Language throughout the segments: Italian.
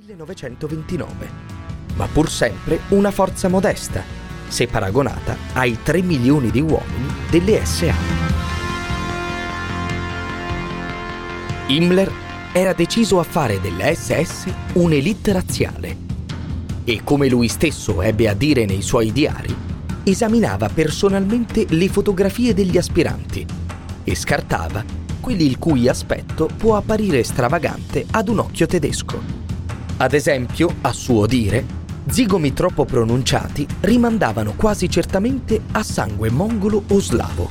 1929, ma pur sempre una forza modesta, se paragonata ai 3 milioni di uomini delle SA. Himmler era deciso a fare delle SS un'élite razziale e, come lui stesso ebbe a dire nei suoi diari, esaminava personalmente le fotografie degli aspiranti e scartava quelli il cui aspetto può apparire stravagante ad un occhio tedesco. Ad esempio, a suo dire, zigomi troppo pronunciati rimandavano quasi certamente a sangue mongolo o slavo.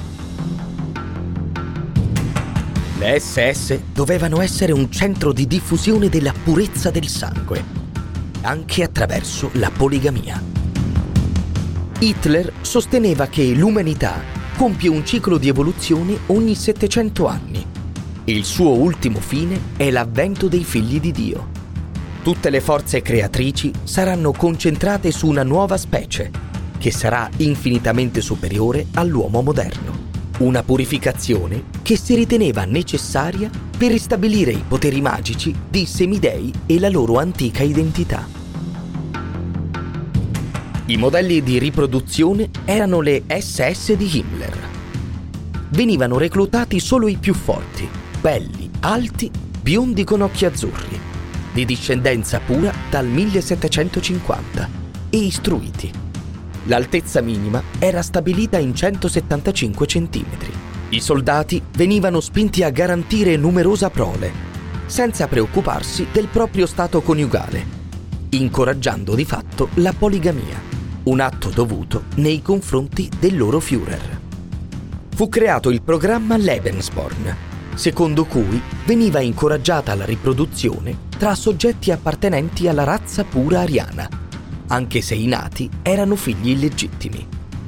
Le SS dovevano essere un centro di diffusione della purezza del sangue, anche attraverso la poligamia. Hitler sosteneva che l'umanità compie un ciclo di evoluzione ogni 700 anni e il suo ultimo fine è l'avvento dei figli di Dio. Tutte le forze creatrici saranno concentrate su una nuova specie che sarà infinitamente superiore all'uomo moderno. Una purificazione che si riteneva necessaria per ristabilire i poteri magici di semidei e la loro antica identità. I modelli di riproduzione erano le SS di Himmler. Venivano reclutati solo i più forti, belli, alti, biondi con occhi azzurri, di discendenza pura dal 1750 e istruiti. L'altezza minima era stabilita in 175 cm. I soldati venivano spinti a garantire numerosa prole, senza preoccuparsi del proprio stato coniugale, incoraggiando di fatto la poligamia, un atto dovuto nei confronti del loro Führer. Fu creato il programma Lebensborn, secondo cui veniva incoraggiata la riproduzione tra soggetti appartenenti alla razza pura ariana, anche se i nati erano figli illegittimi.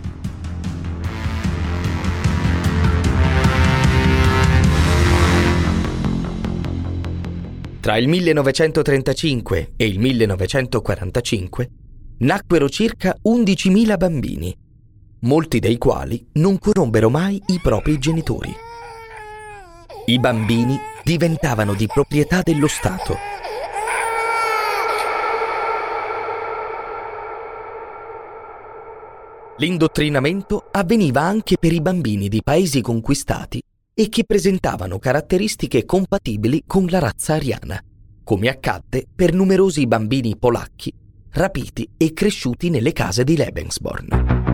Tra il 1935 e il 1945 nacquero circa 11.000 bambini, molti dei quali non conobbero mai i propri genitori. I bambini diventavano di proprietà dello Stato. L'indottrinamento avveniva anche per i bambini di paesi conquistati e che presentavano caratteristiche compatibili con la razza ariana, come accadde per numerosi bambini polacchi rapiti e cresciuti nelle case di Lebensborn.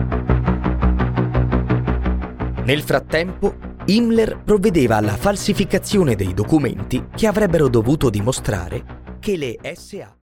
Nel frattempo, Himmler provvedeva alla falsificazione dei documenti che avrebbero dovuto dimostrare che le SA